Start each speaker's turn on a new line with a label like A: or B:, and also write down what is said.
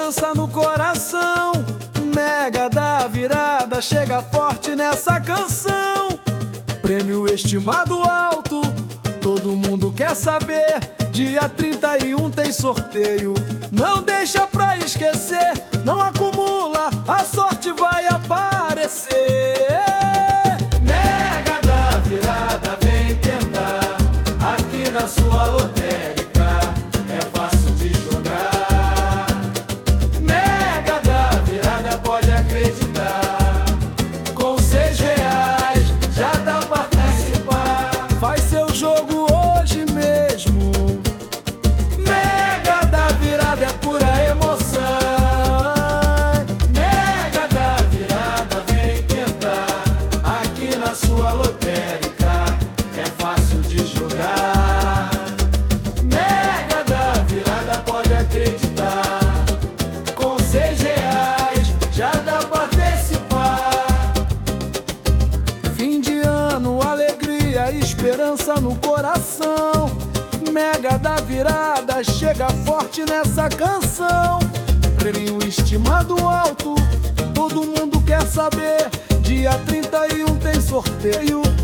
A: esperança no coração. Mega da Virada chega forte nessa canção. Prêmio estimado alto, todo mundo quer saber. Dia 31 tem sorteio, não deixa pra esquecer. Não acumula, a sorte vai aparecer. Mega da Virada vem tentar, aqui na sua lotérica é fácil de jogar. Mega da Virada pode acreditar, com R$6 já dá pra participar. Faz seu jogo hoje mesmo. Mega da Virada é pura emoção. Mega da Virada vem tentar, aqui na sua lotérica é fácil de jogar. Mega da Virada pode acreditar, com R$6 já dá pra antecipar. Fim de ano, alegria, esperança no coração. Mega da Virada chega forte nessa canção. Prêmio estimado alto, todo mundo quer saber. Dia 31 tem sorteio,